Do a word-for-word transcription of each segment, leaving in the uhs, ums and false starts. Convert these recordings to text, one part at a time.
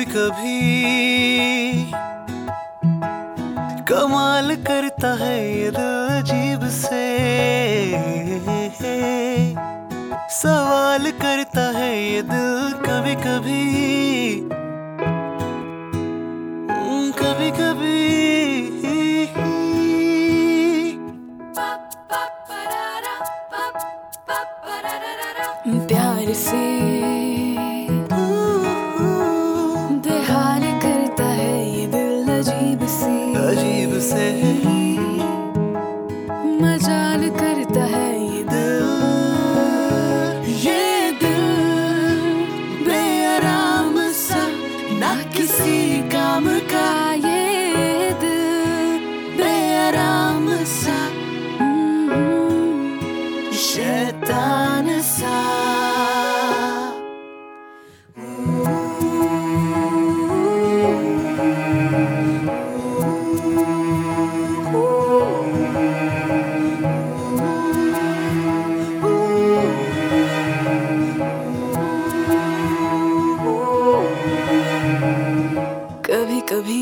कभी कभी कमाल करता है ये दिल अजीब से, सवाल करता है ये दिल कभी कभी कभी कभी। प्यार से बेहाल करता है ये दिल अजीब से, अजीब से मजाल करता है ये दिल, ये दिल बेआराम सा ना किसी काम का, ये दिल बेआराम सा शैतान सा। कभी कभी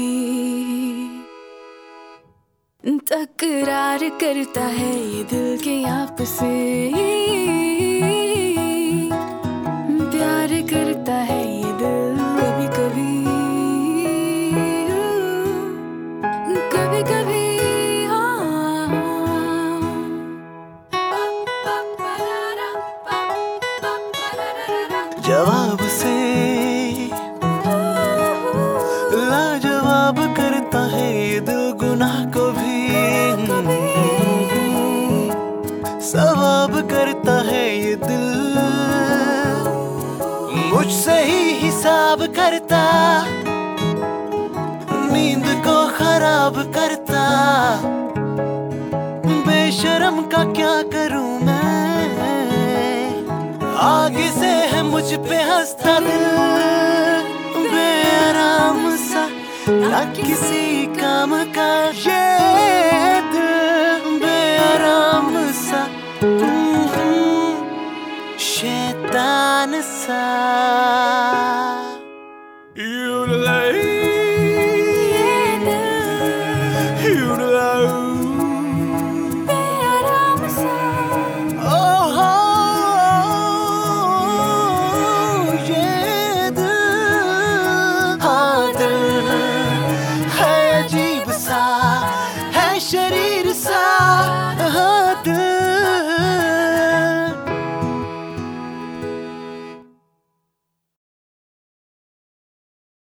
तकरार करता है ये दिल के आपसे, प्यार करता है ये दिल कभी कभी, कभी कभी जवाब से लाजवाब करता है ये दिल गुनाह को भी, सवाब करता है ये दिल मुझसे ही हिसाब करता, नींद को खराब करता। बेशर्म का क्या करूं मैं, आगे से है मुझ पे हंसता दिल बेआराम सा ना किसी काम का, ये दिल बेआराम सा शैतान सा। शरीर सा